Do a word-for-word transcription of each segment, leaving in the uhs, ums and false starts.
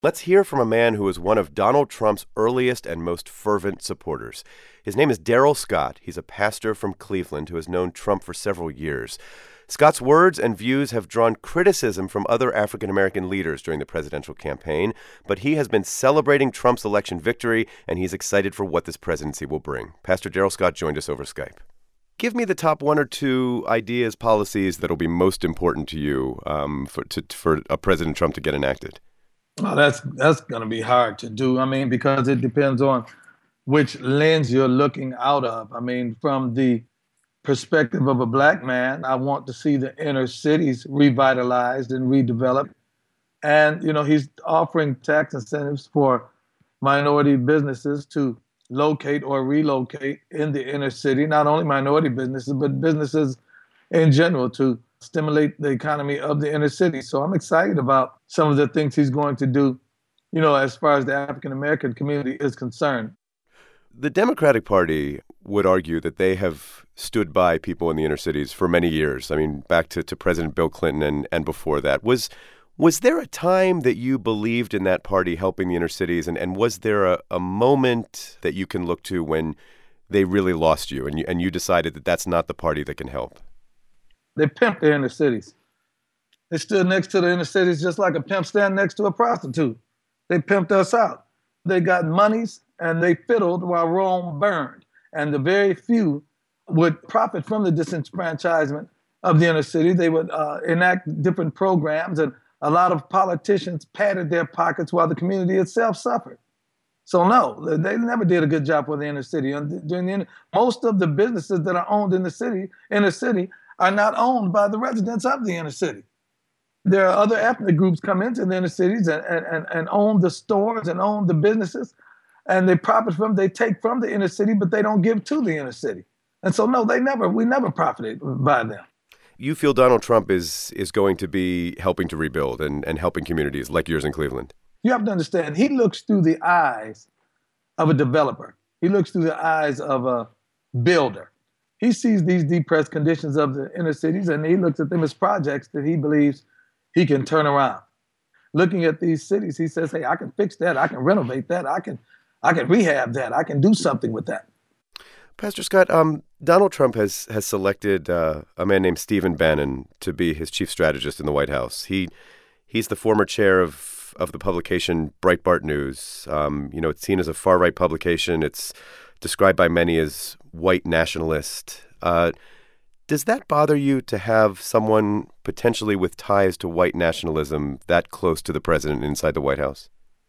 Let's hear from a man who is one of Donald Trump's earliest and most fervent supporters. His name is Darrell Scott. He's a pastor from Cleveland who has known Trump for several years. Scott's words and views have drawn criticism from other African-American leaders during the presidential campaign, but he has been celebrating Trump's election victory, and he's excited for what this presidency will bring. Pastor Darrell Scott joined us over Skype. Give me the top one or two ideas, policies that will be most important to you um, for, to, for uh, President Trump to get enacted. Oh, that's that's going to be hard to do. I mean, because it depends on which lens you're looking out of. I mean, from the perspective of a black man, I want to see the inner cities revitalized and redeveloped. And, you know, he's offering tax incentives for minority businesses to locate or relocate in the inner city, not only minority businesses, but businesses in general to stimulate the economy of the inner city. So I'm excited about some of the things he's going to do, you know, as far as the African-American community is concerned. The Democratic Party would argue that they have stood by people in the inner cities for many years. I mean, back to, to President Bill Clinton and, and before that. Was was there a time that you believed in that party helping the inner cities? And, and was there a, a moment that you can look to when they really lost you and you, and you decided that that's not the party that can help? They pimped the inner cities. They stood next to the inner cities just like a pimp stand next to a prostitute. They pimped us out. They got monies and they fiddled while Rome burned. And the very few would profit from the disenfranchisement of the inner city. They would uh, enact different programs, and a lot of politicians padded their pockets while the community itself suffered. So no, they never did a good job for the inner city. And during the most of the businesses that are owned in the city, inner city, are not owned by the residents of the inner city. There are other ethnic groups come into the inner cities and, and, and own the stores and own the businesses, and they profit from, they take from the inner city, but they don't give to the inner city. And so, no, they never, we never profited by them. You feel Donald Trump is is going to be helping to rebuild and, and helping communities like yours in Cleveland? You have to understand, he looks through the eyes of a developer. He looks through the eyes of a builder. He sees these depressed conditions of the inner cities, and he looks at them as projects that he believes he can turn around. Looking at these cities, he says, hey, I can fix that. I can renovate that. I can I can rehab that. I can do something with that. Pastor Scott, um, Donald Trump has has selected uh, a man named Stephen Bannon to be his chief strategist in the White House. He he's the former chair of of the publication Breitbart News. Um, you know, it's seen as a far-right publication. It's described by many as white nationalist. Uh, does that bother you to have someone potentially with ties to white nationalism that close to the president inside the White House?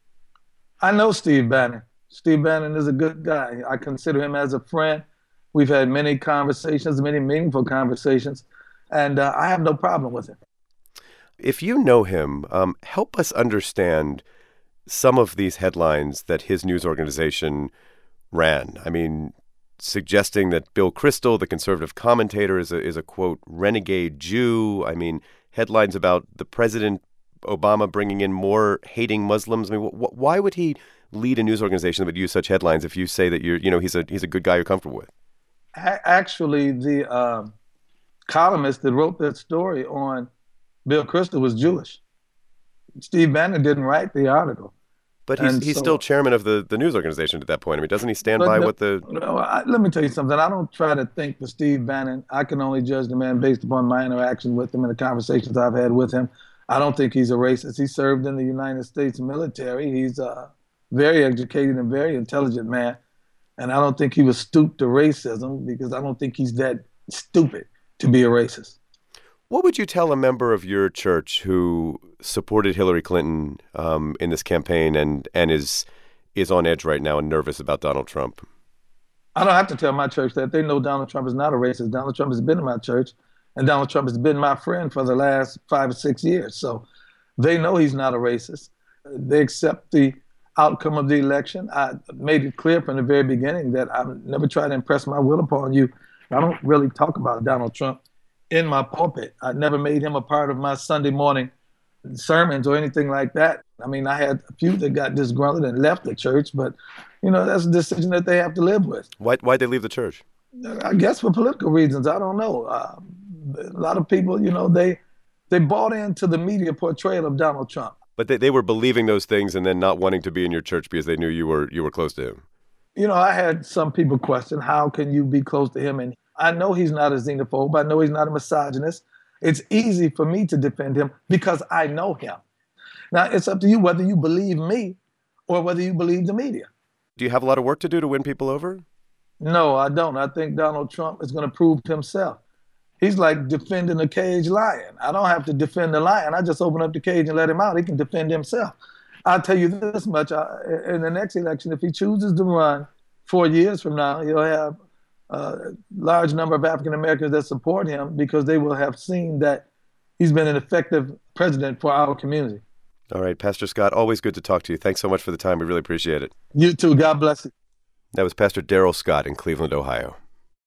I know Steve Bannon. Steve Bannon is a good guy. I consider him as a friend. We've had many conversations, many meaningful conversations, and uh, I have no problem with him. If you know him, um, help us understand some of these headlines that his news organization ran. I mean, suggesting that Bill Kristol, the conservative commentator, is a, is a, quote, renegade Jew. I mean, headlines about the president, Obama, bringing in more hating Muslims. I mean, wh- why would he lead a news organization that would use such headlines if you say that you're, you know, he's a he's a good guy you're comfortable with? Actually, the uh, columnist that wrote that story on Bill Kristol was Jewish. Steve Bannon didn't write the article. But he's And he's so- still chairman of the, the news organization at that point. I mean, doesn't he stand But by no- what the... no, I, let me tell you something. I don't try to think for Steve Bannon. I can only judge the man based upon my interaction with him and the conversations I've had with him. I don't think he's a racist. He served in the United States military. He's a very educated and very intelligent man. And I don't think he was stooped to racism because I don't think he's that stupid to be a racist. What would you tell a member of your church who supported Hillary Clinton um, in this campaign and and is is on edge right now and nervous about Donald Trump? I don't have to tell my church that. They know Donald Trump is not a racist. Donald Trump has been in my church, and Donald Trump has been my friend for the last five or six years. So they know he's not a racist. They accept the outcome of the election. I made it clear from the very beginning that I've never tried to impress my will upon you. I don't really talk about Donald Trump in my pulpit. I never made him a part of my Sunday morning sermons or anything like that. I mean, I had a few that got disgruntled and left the church, but, you know, that's a decision that they have to live with. Why why'd they leave the church? I guess for political reasons. I don't know. Uh, a lot of people, you know, they they bought into the media portrayal of Donald Trump. But they, they were believing those things and then not wanting to be in your church because they knew you were you were close to him. You know, I had some people question, how can you be close to him? And I know he's not a xenophobe. I know he's not a misogynist. It's easy for me to defend him because I know him. Now, it's up to you whether you believe me or whether you believe the media. Do you have a lot of work to do to win people over? No, I don't. I think Donald Trump is going to prove himself. He's like defending a caged lion. I don't have to defend the lion. I just open up the cage and let him out. He can defend himself. I'll tell you this much. I, in the next election, if he chooses to run four years from now, he'll have a large number of African Americans that support him because they will have seen that he's been an effective president for our community. All right, Pastor Scott, always good to talk to you. Thanks so much for the time. We really appreciate it. You too. God bless you. That was Pastor Darrell Scott in Cleveland, Ohio.